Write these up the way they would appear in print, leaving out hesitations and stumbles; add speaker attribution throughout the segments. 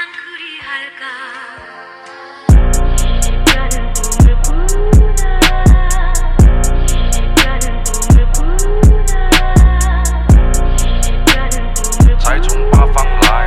Speaker 1: 财从八方来，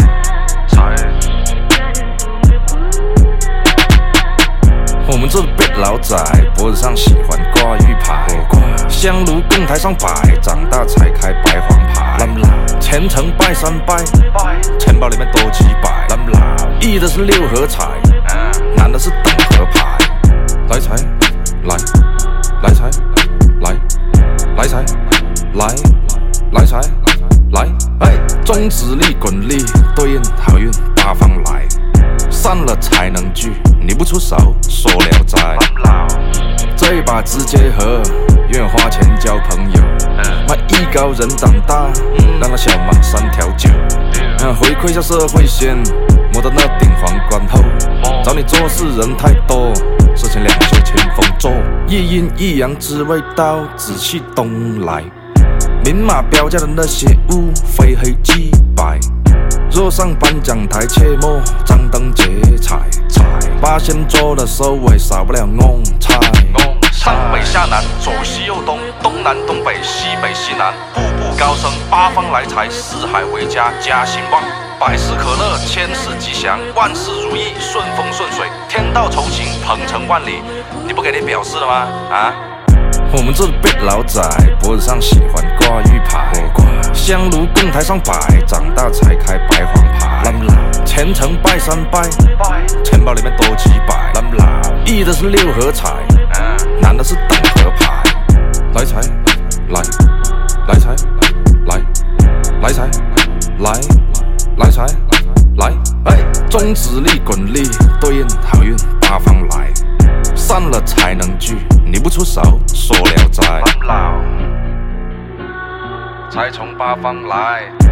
Speaker 1: 我们这辈老仔脖子上喜欢挂玉牌，香炉供台上摆，长大才开白黄牌。虔诚拜三拜，钱包里面多几百。易的是六合彩，难的是等合牌。来财来，来财来，来财来，来财来。中指力滚力对应好运八方来，散了才能聚，你不出手说聊斋。这把直接和，愿花钱交朋友。卖艺高人胆大，让那小忙3条9。回馈下社会先，摸到那顶皇冠后。找你做事人太多，事情两袖清风做。一阴一阳之谓道，紫气东来。明码标价的那些物，非黑即白。若上颁奖台，切莫张灯结彩。八仙桌的收尾，少不了弄菜。上北下南，左西右东，东南东北，西北西南，步步高升，八方来财，四海为家，家兴旺。百事可乐，千事吉祥，万事如意，顺风顺水，天道酬勤，鹏程万里。你不给你表示了吗？我们这辈老仔脖子上喜欢挂玉牌，香炉供台上摆，长大才开白黄牌。虔诚拜三拜，钱包里面多几百。易的是六合彩，难的是等合牌。来财来，来财来，来财来，来财来。中指力滚力对应好运八方来，散了才能聚，你不出手说聊斋。财从八方来。